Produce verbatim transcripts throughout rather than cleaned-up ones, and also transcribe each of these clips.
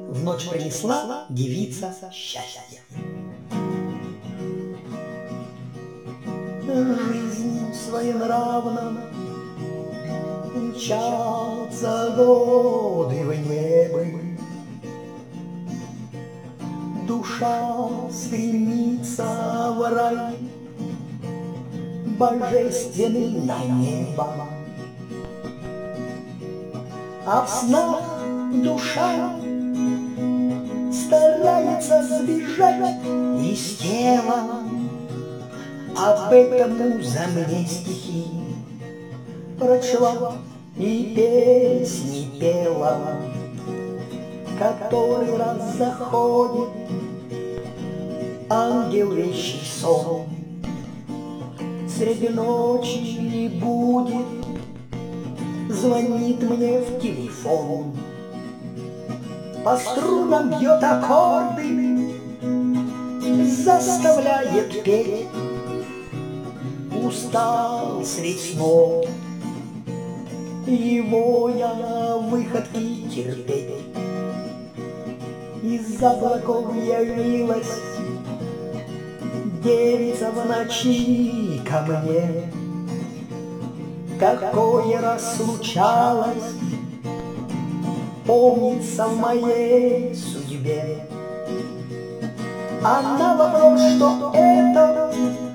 в ночь принесла девица счастья. Жизнь своенравна, мчатся годы в небо, душа стремится в рай, божественный на небо. А в снах душа старается сбежать из тела. Об этом муза мне стихи прочла и песни пела. Который раз заходит ангел вещий сон, среди ночи будет, звонит мне в телефон. По струнам бьет аккорды, заставляет петь. Устал средь снов его я выходки терпеть. Из облаков явилась девица в ночи ко мне. Какое раз случалось, помнится в моей судьбе. А на вопрос, что это,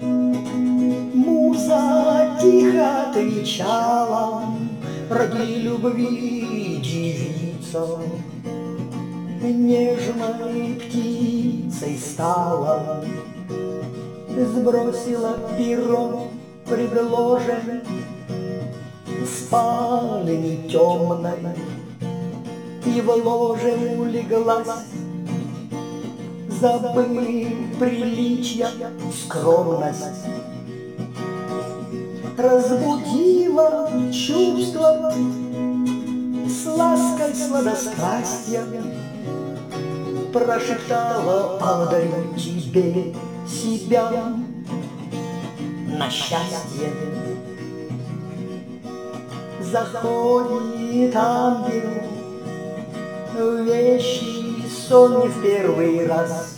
муза тихо отвечала: ради любви девица нежной птицей стала. Сбросила перо предложен спальни темной и в ложе улеглась, забыв приличия скромность. Разбудила чувство с лаской сладострастия, прошептала: подарю тебе себя на счастье. Заходит ангел в вещий сон не в первый раз,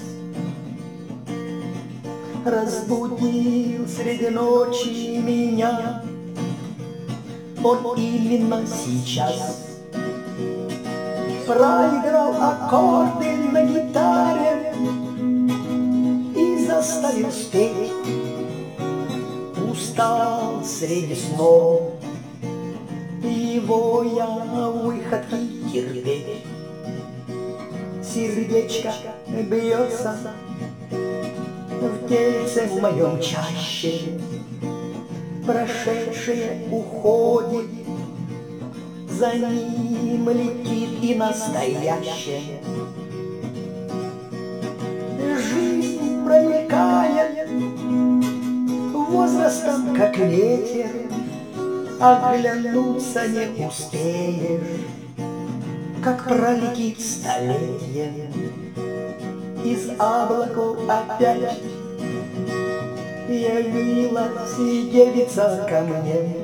разбудил среди ночи меня он именно сейчас. Проиграл аккорды на гитаре и заставил спеть. Устал среди снов его я выходки терпеть. Сердечко бьется в тельце в моем чаще, прошедшее уходит, за ним летит и настоящее. Жизнь промелькает возрастом, как ветер, оглянуться не успеешь, как пролетит столетие. Из облаков опять явилась девица ко мне.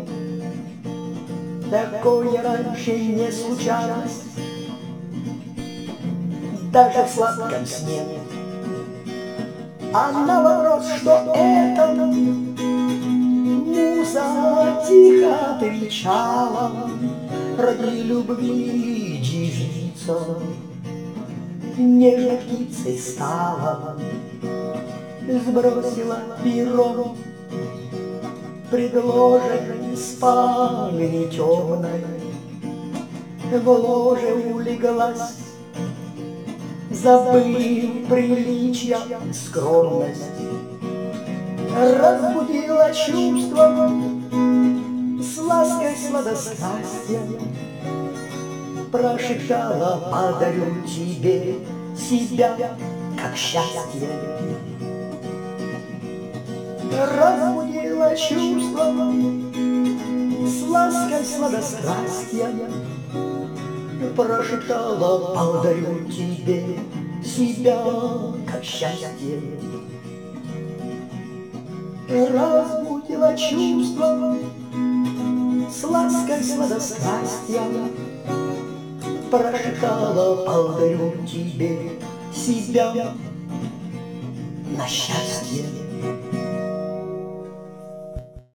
Такое раньше не случалось, даже в сладком сне. А на вопрос, что это, муза тихо отвечала: ради любви девица нежной птицей стала. Сбросила перо предложен спальни темной, в ложе улеглась, забыв приличия скромность. Разбудила чувство с лаской сладострастия, прошептала: подарю тебе себя как счастье. Разбудила чувство с лаской сладострастия, прошептала: подарю тебе себя как счастье. Разбудила чувство с лаской сладострастия, прошептала: начало подарю тебе себя на счастье.